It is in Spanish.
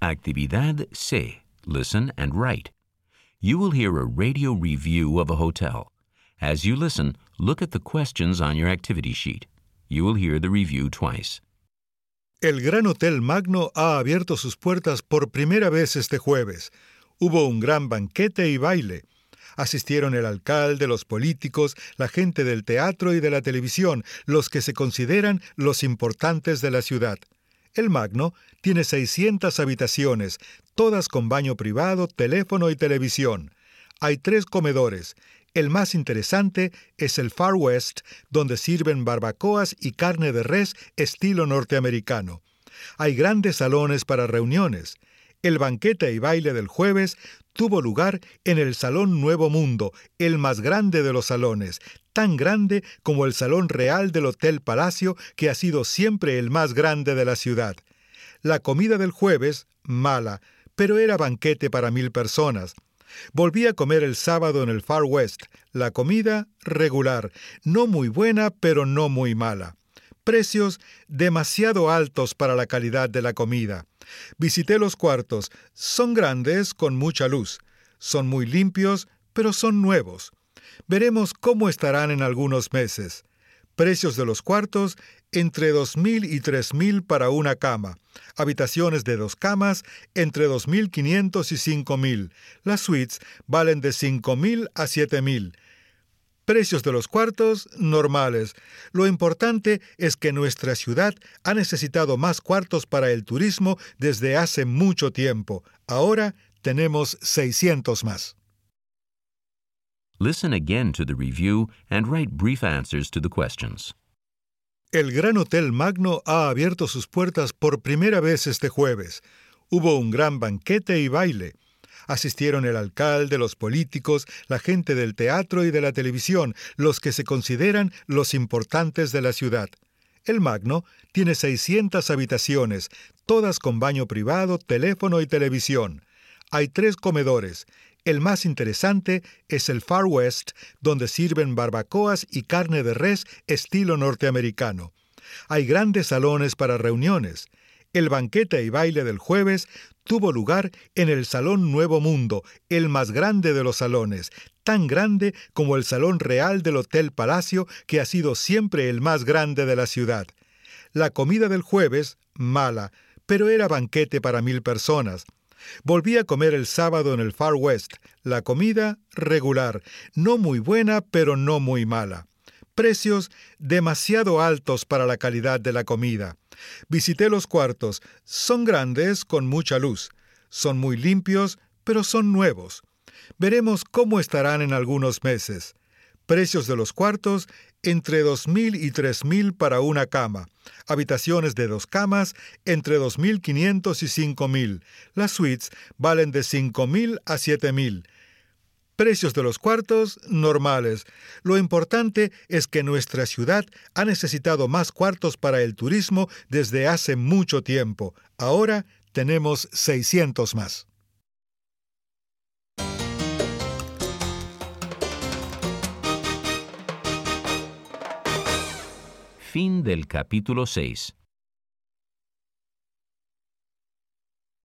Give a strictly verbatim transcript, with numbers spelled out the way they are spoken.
Actividad C. Listen and write. You will hear a radio review of a hotel. As you listen, look at the questions on your activity sheet. You will hear the review twice. El Gran Hotel Magno ha abierto sus puertas por primera vez este jueves. Hubo un gran banquete y baile. Asistieron el alcalde, los políticos, la gente del teatro y de la televisión, los que se consideran los importantes de la ciudad. El Magno tiene seiscientas habitaciones, todas con baño privado, teléfono y televisión. Hay tres comedores. El más interesante es el Far West, donde sirven barbacoas y carne de res estilo norteamericano. Hay grandes salones para reuniones. El banquete y baile del jueves tuvo lugar en el Salón Nuevo Mundo, el más grande de los salones, tan grande como el Salón Real del Hotel Palacio, que ha sido siempre el más grande de la ciudad. La comida del jueves, mala, pero era banquete para mil personas. Volví a comer el sábado en el Far West. La comida, regular, no muy buena, pero no muy mala. Precios demasiado altos para la calidad de la comida. Visité los cuartos. Son grandes, con mucha luz. Son muy limpios, pero son nuevos. Veremos cómo estarán en algunos meses. Precios de los cuartos, entre dos mil y tres mil para una cama. Habitaciones de dos camas, entre dos mil quinientos y cinco mil. Las suites valen de cinco mil a siete mil. Precios de los cuartos, normales. Lo importante es que nuestra ciudad ha necesitado más cuartos para el turismo desde hace mucho tiempo. Ahora tenemos seiscientos más. Listen again to the review and write brief answers to the questions. El Gran Hotel Magno ha abierto sus puertas por primera vez este jueves. Hubo un gran banquete y baile. Asistieron el alcalde, los políticos, la gente del teatro y de la televisión, los que se consideran los importantes de la ciudad. El Magno tiene seiscientas habitaciones, todas con baño privado, teléfono y televisión. Hay tres comedores. El más interesante es el Far West, donde sirven barbacoas y carne de res estilo norteamericano. Hay grandes salones para reuniones. El banquete y baile del jueves tuvo lugar en el Salón Nuevo Mundo, el más grande de los salones, tan grande como el Salón Real del Hotel Palacio, que ha sido siempre el más grande de la ciudad. La comida del jueves, mala, pero era banquete para mil personas. Volví a comer el sábado en el Far West. La comida, regular, no muy buena, pero no muy mala. Precios demasiado altos para la calidad de la comida. Visité los cuartos. Son grandes, con mucha luz. Son muy limpios, pero son nuevos. Veremos cómo estarán en algunos meses. Precios de los cuartos, entre dos mil y tres mil para una cama. Habitaciones de dos camas, entre dos mil quinientos y cinco mil. Las suites valen de cinco mil a siete mil. Precios de los cuartos, normales. Lo importante es que nuestra ciudad ha necesitado más cuartos para el turismo desde hace mucho tiempo. Ahora tenemos seiscientos más. Fin del capítulo seis.